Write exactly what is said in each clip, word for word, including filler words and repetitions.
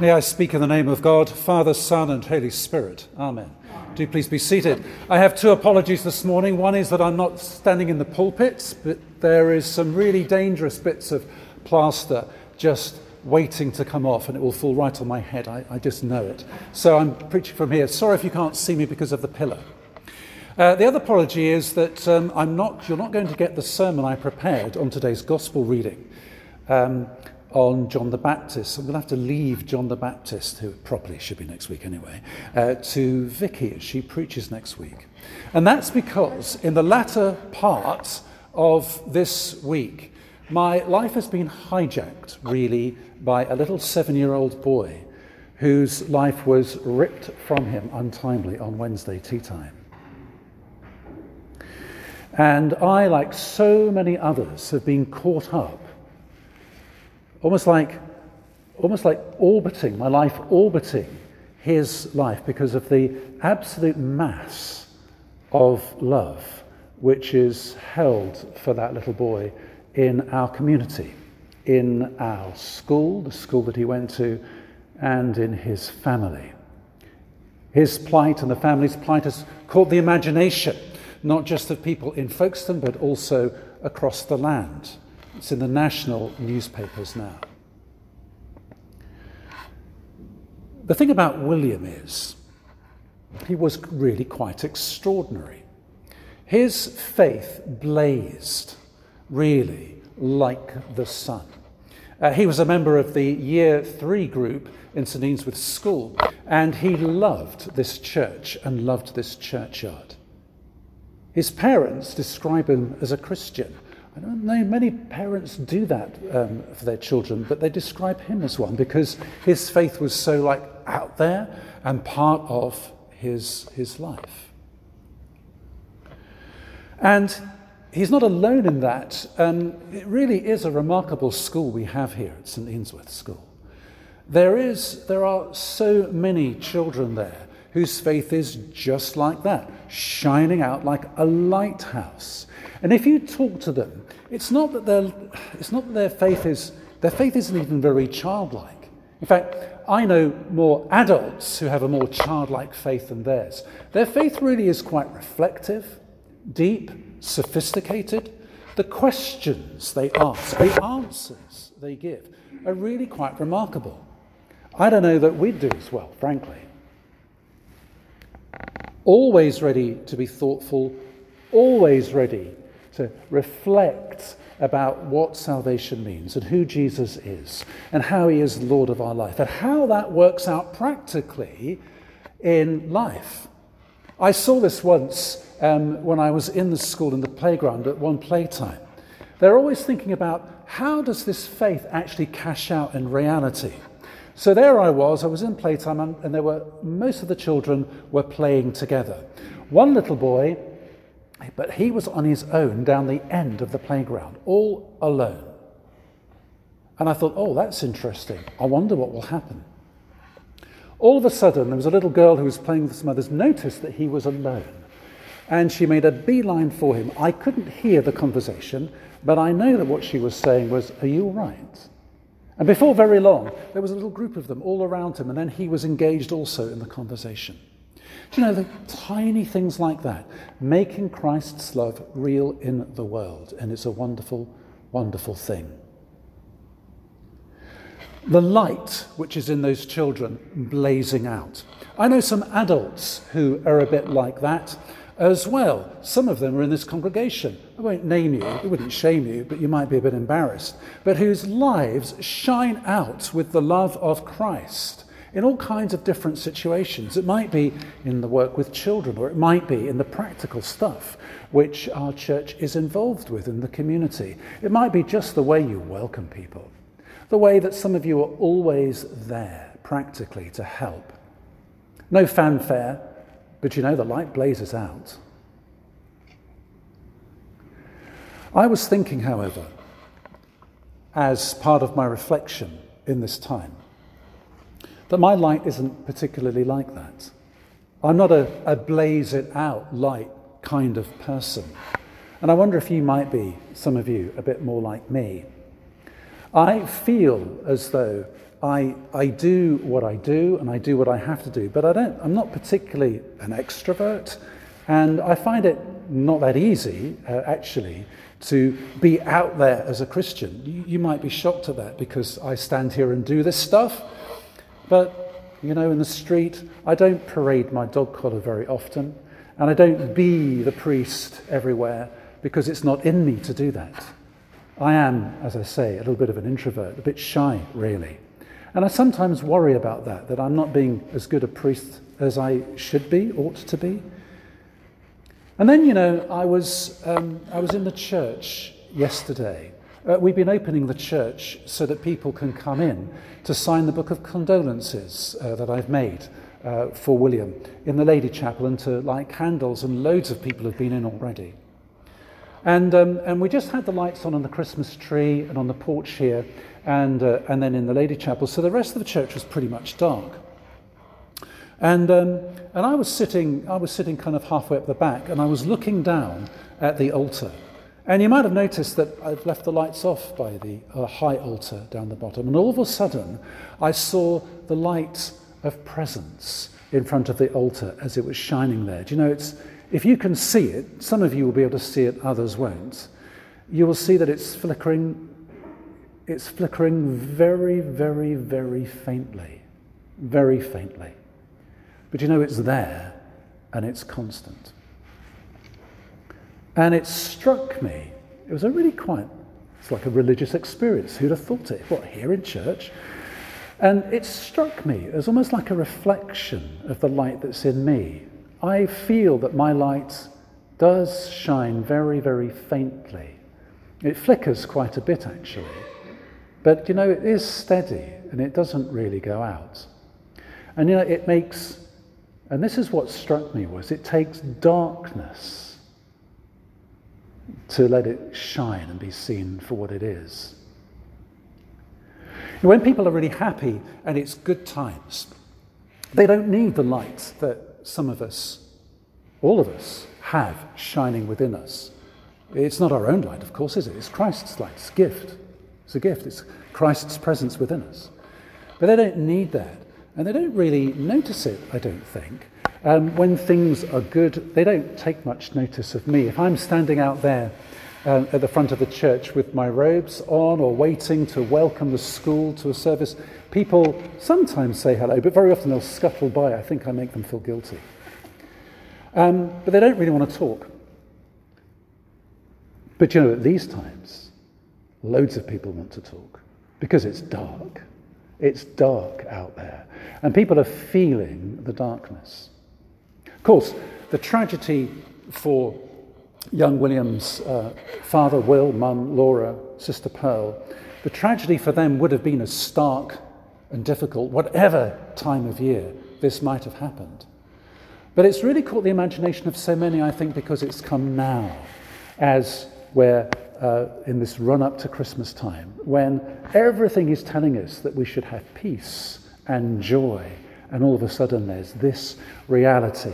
May I speak in the name of God, Father, Son, and Holy Spirit. Amen. Do please be seated. I have two apologies this morning. One is that I'm not standing in the pulpit, but there is some really dangerous bits of plaster just waiting to come off, and it will fall right on my head. I, I just know it. So I'm preaching from here. Sorry if you can't see me because of the pillar. Uh, the other apology is that um, I'm not. You're not going to get the sermon I prepared on today's Gospel reading. Um, on John the Baptist. I'm going to have to leave John the Baptist, who probably should be next week anyway, uh, to Vicky as she preaches next week. And that's because in the latter part of this week, my life has been hijacked, really, by a little seven-year-old boy whose life was ripped from him untimely on Wednesday tea time. And I, like so many others, have been caught up Almost like, almost like orbiting, my life orbiting his life because of the absolute mass of love which is held for that little boy in our community, in our school, the school that he went to, and in his family. His plight and the family's plight has caught the imagination, not just of people in Folkestone, but also across the land. It's in the national newspapers now. The thing about William is, he was really quite extraordinary. His faith blazed, really, like the sun. Uh, he was a member of the year three group in St Eanswyth School, and he loved this church and loved this churchyard. His parents describe him as a Christian. I don't know many parents do that um, for their children, but they describe him as one because his faith was so like out there and part of his his life. And he's not alone in that. Um, it really is a remarkable school we have here at St Eanswyth School. There is there are so many children there whose faith is just like that, shining out like a lighthouse. And if you talk to them, it's not that their it's not that their faith is their faith isn't even very childlike. In fact, I know more adults who have a more childlike faith than theirs. Their faith really is quite reflective, deep, sophisticated. The questions they ask, the answers they give, are really quite remarkable. I don't know that we'd do as well, frankly. Always ready to be thoughtful, always ready to reflect about what salvation means and who Jesus is and how he is Lord of our life and how that works out practically in life. I saw this once um, when I was in the school in the playground at one playtime. They're always thinking about how does this faith actually cash out in reality? So there I was, I was in playtime and, and there were most of the children were playing together. One little boy, but he was on his own down the end of the playground, all alone. And I thought, oh, that's interesting. I wonder what will happen. All of a sudden, there was a little girl who was playing with some others, noticed that he was alone. And she made a beeline for him. I couldn't hear the conversation, but I know that what she was saying was, are you all right? And before very long, there was a little group of them all around him, and then he was engaged also in the conversation. Do you know, the tiny things like that, making Christ's love real in the world, and it's a wonderful, wonderful thing. The light which is in those children blazing out. I know some adults who are a bit like that as well. Some of them are in this congregation. I won't name you, it wouldn't shame you, but you might be a bit embarrassed, but whose lives shine out with the love of Christ in all kinds of different situations. It might be in the work with children, or it might be in the practical stuff which our church is involved with in the community. It might be just the way you welcome people, the way that some of you are always there practically to help. No fanfare, but you know, the light blazes out. I was thinking, however, as part of my reflection in this time, that my light isn't particularly like that. I'm not a, a blaze it out light kind of person. And I wonder if you might be, some of you, a bit more like me. I feel as though I, I do what I do and I do what I have to do, but I don't, I'm not particularly an extrovert, and I find it not that easy, uh, actually, to be out there as a Christian. You, you might be shocked at that because I stand here and do this stuff, but, you know, in the street, I don't parade my dog collar very often, and I don't be the priest everywhere because it's not in me to do that. I am, as I say, a little bit of an introvert, a bit shy, really. And I sometimes worry about that, that I'm not being as good a priest as I should be, ought to be. And then, you know, I was um, I was in the church yesterday. Uh, we've been opening the church so that people can come in to sign the book of condolences uh, that I've made uh, for William in the Lady Chapel, and to light candles, and loads of people have been in already. And um, and we just had the lights on on the Christmas tree and on the porch here, and uh, and then in the Lady Chapel. So the rest of the church was pretty much dark. And um, and I was sitting I was sitting kind of halfway up the back, and I was looking down at the altar. And you might have noticed that I've left the lights off by the uh, high altar down the bottom. And all of a sudden, I saw the light of presence in front of the altar as it was shining there. Do you know, it's if you can see it, some of you will be able to see it, others won't. You will see that it's flickering. It's flickering very, very, very faintly, very faintly. But you know, it's there, and it's constant. And it struck me, it was a really quite, it's like a religious experience. Who'd have thought it? What, here in church? And it struck me as almost like a reflection of the light that's in me. I feel that my light does shine very, very faintly. It flickers quite a bit, actually. But, you know, it is steady, and it doesn't really go out. And, you know, it makes... And this is what struck me, was it takes darkness to let it shine and be seen for what it is. When people are really happy and it's good times, they don't need the light that some of us, all of us, have shining within us. It's not our own light, of course, is it? It's Christ's light. It's a gift. It's a gift. It's Christ's presence within us. But they don't need that. And they don't really notice it, I don't think. Um, when things are good, they don't take much notice of me. If I'm standing out there um, at the front of the church with my robes on, or waiting to welcome the school to a service, people sometimes say hello, but very often they'll scuttle by. I think I make them feel guilty. Um, but they don't really want to talk. But you know, at these times, loads of people want to talk because it's dark. It's dark out there, and people are feeling the darkness. Of course, the tragedy for young William's uh, father, Will, mum, Laura, sister Pearl, the tragedy for them would have been as stark and difficult, whatever time of year this might have happened. But it's really caught the imagination of so many, I think, because it's come now, as we're uh, in this run-up to Christmas time, when everything is telling us that we should have peace and joy, and all of a sudden there's this reality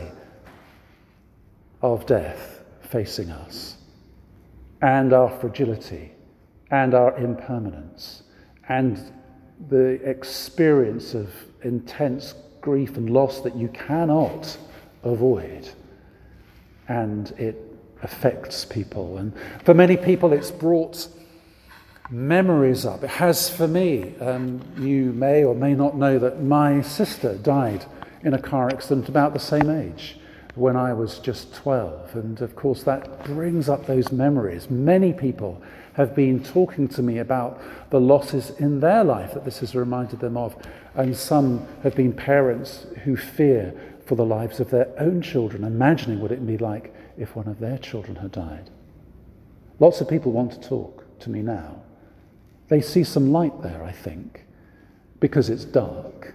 of death facing us, and our fragility, and our impermanence, and the experience of intense grief and loss that you cannot avoid. And it affects people. And for many people, it's brought memories up. It has for me. Um, you may or may not know that my sister died in a car accident about the same age, when I was just twelve. And of course, that brings up those memories. Many people have been talking to me about the losses in their life that this has reminded them of. And some have been parents who fear for the lives of their own children, imagining what it would be like if one of their children had died. Lots of people want to talk to me now. They see some light there, I think, because it's dark.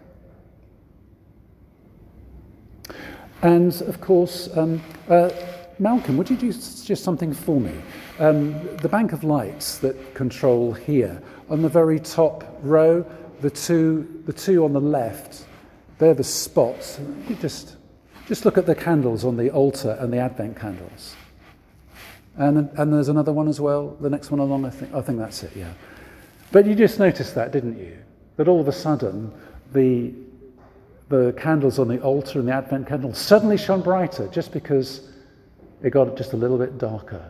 And of course, um, uh, Malcolm, would you do just something for me? Um, the bank of lights that control here, on the very top row, the two, the two on the left, they're the spots. You just, just look at the candles on the altar and the Advent candles. And and there's another one as well. The next one along, I think. I think that's it. Yeah. But you just noticed that, didn't you? that all of a sudden the, the candles on the altar and the Advent candle suddenly shone brighter just because it got just a little bit darker.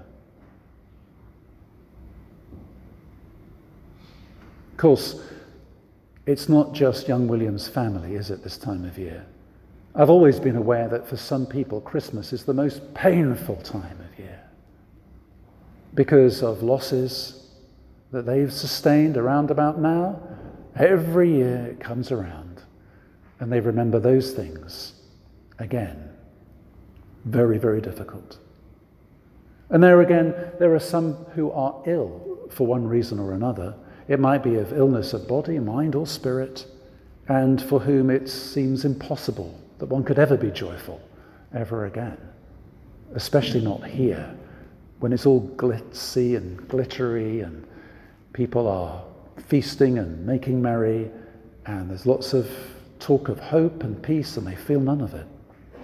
Of course, it's not just young William's family, is it, this time of year? I've always been aware that for some people, Christmas is the most painful time of year because of losses that they've sustained around about now. Every year it comes around and they remember those things again. Very, very difficult. And there again, there are some who are ill for one reason or another. It might be of illness of body, mind, or spirit, and for whom it seems impossible that one could ever be joyful ever again, especially not here, when it's all glitzy and glittery and people are feasting and making merry and there's lots of talk of hope and peace and they feel none of it.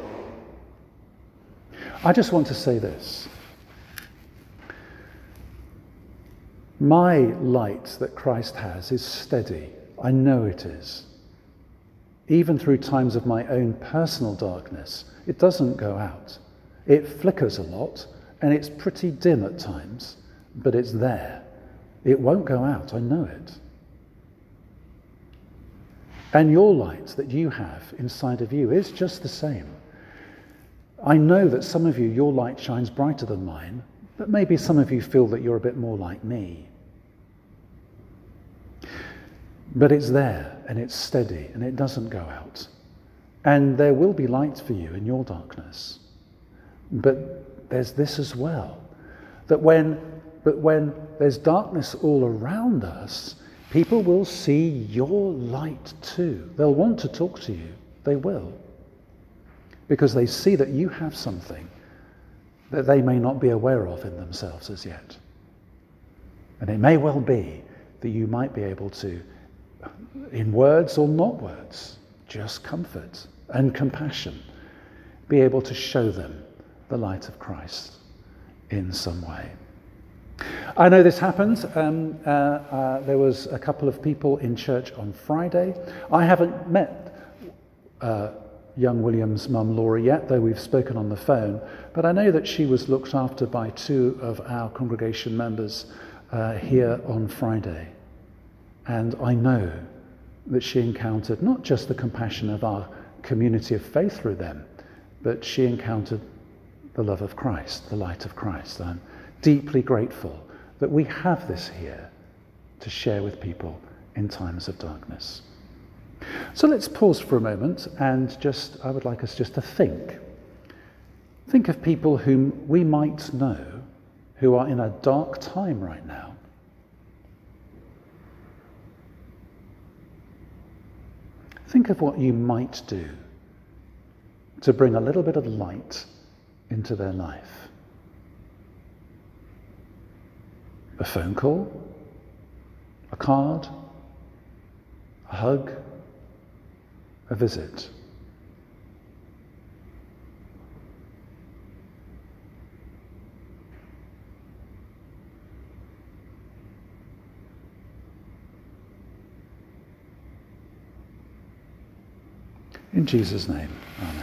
I just want to say this. My light that Christ has is steady. I know it is. Even through times of my own personal darkness, it doesn't go out. It flickers a lot, and it's pretty dim at times, but it's there. It won't go out, I know it. And your light that you have inside of you is just the same. I know that some of you, your light shines brighter than mine, but maybe some of you feel that you're a bit more like me. But it's there, and it's steady, and it doesn't go out. And there will be light for you in your darkness. But there's this as well, that when, but when there's darkness all around us, people will see your light too. They'll want to talk to you. They will. Because they see that you have something that they may not be aware of in themselves as yet. And it may well be that you might be able to, in words or not words, just comfort and compassion, be able to show them the light of Christ in some way. I know this happened. Um, uh, uh, there was a couple of people in church on Friday. I haven't met uh, young William's mum Laura yet, though we've spoken on the phone, but I know that she was looked after by two of our congregation members uh, here on Friday. And I know that she encountered not just the compassion of our community of faith through them, but she encountered the love of Christ, the light of Christ. I'm deeply grateful that we have this here to share with people in times of darkness. So let's pause for a moment and just, I would like us just to think. Think of people whom we might know who are in a dark time right now. Think of what you might do to bring a little bit of light into their life. A phone call, a card, a hug, a visit. In Jesus' name, amen.